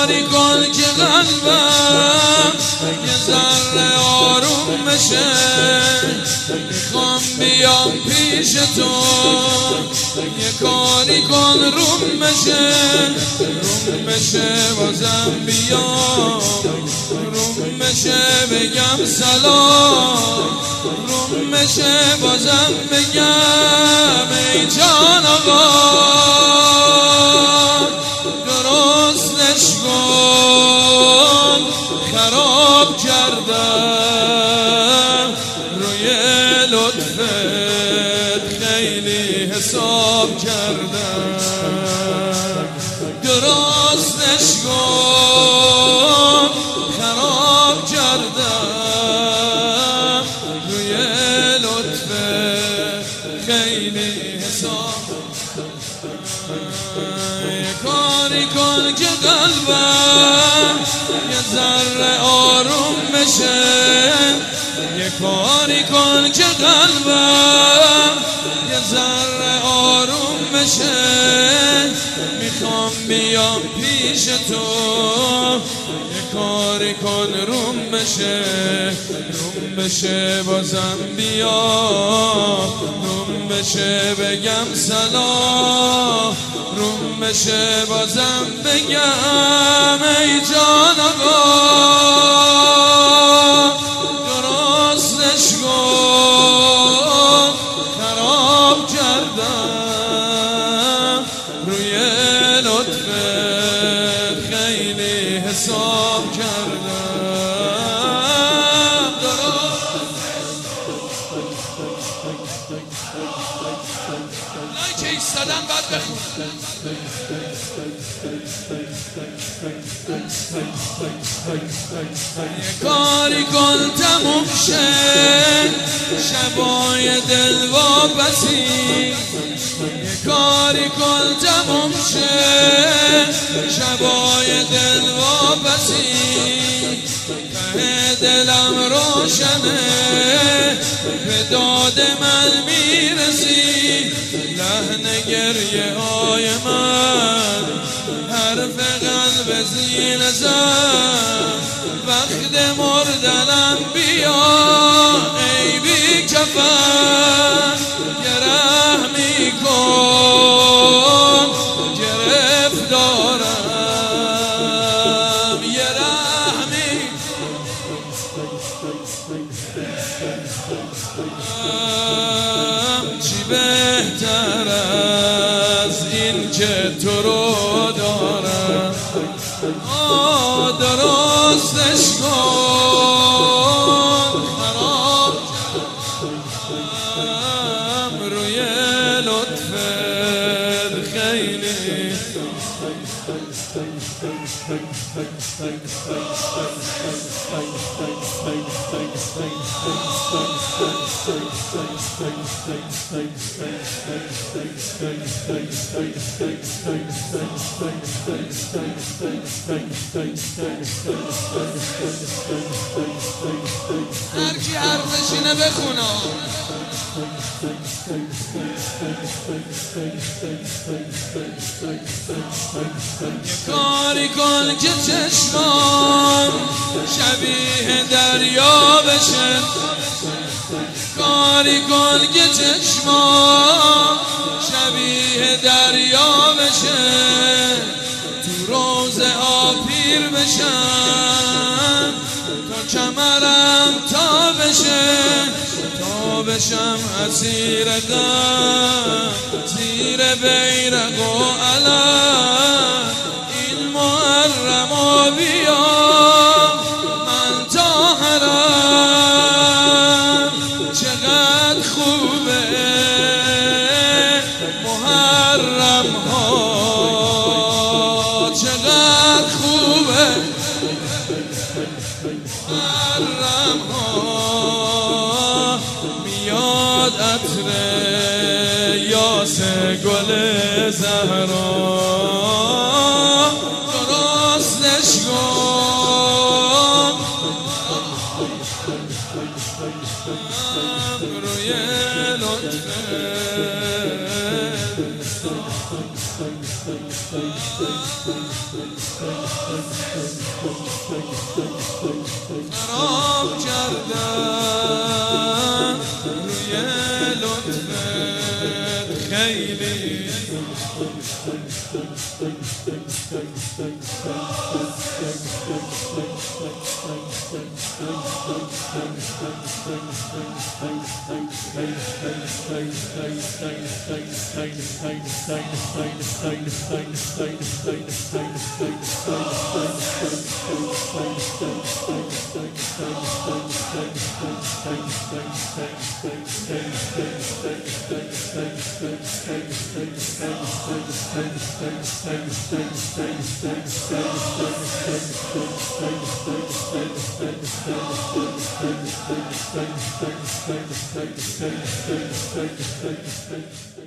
کاری کن که قلبم یه ذره آروم بشه. میخوام بیام پیش تو، یه کاری کن روم بشه بازم بیام، روم بشه بگم سلام، روم بشه بازم بگم ای جان آقا درستش کن. خراب کردم روی لطفت، خیلی حساب کردم. درستش کن، خراب کردم روی لطفت، خیلی حساب. یه کاری کن که قلبم یه ذره آروم بشه. یه کاری کن که قلبم یه ذره آروم بشه. میخوام بیام پیش تو، یه کاری کن روم بشه بازم بیام، روم بشه بگم سلام، روم بشه بازم بگم ای جان آقا درستش کن. خراب کردم روی لطفت، خیلی حساب کردم. لایک ایستادن بعد بخون. یه کاری کن تموم شه شبای دل واپسی. یه کاری کن تموم شه شبای دل واپسی. ته دلم روشنه به داد من میرسی. لحن گریه های من حرف قلب زین زن. وقت مردنم بیا ای بی کفن، یه رحمی کن گرفتارم، یه رحمی چی بهتر از این که تو رو دارم. درستش کن، خراب کردم روی لطفت، خیلی هر کی حرفشینه بخونه. یه کاری کن که چشمام شبیه دریا بشه. کاری کن که چشمام شبیه دریا بشه. تو روزه ها پیر بشم، تا کمرم تا بشم اسیر غم زیر بیرق و علم. این محرم و بیا من تا حرم. چقدر خوبه محرم ها، چقدر خوبه محرم ها. میاد عطر یاس گل زهرا. درستش کن روی لطفت. خراب کردن روی لطفت خیلی Thank you.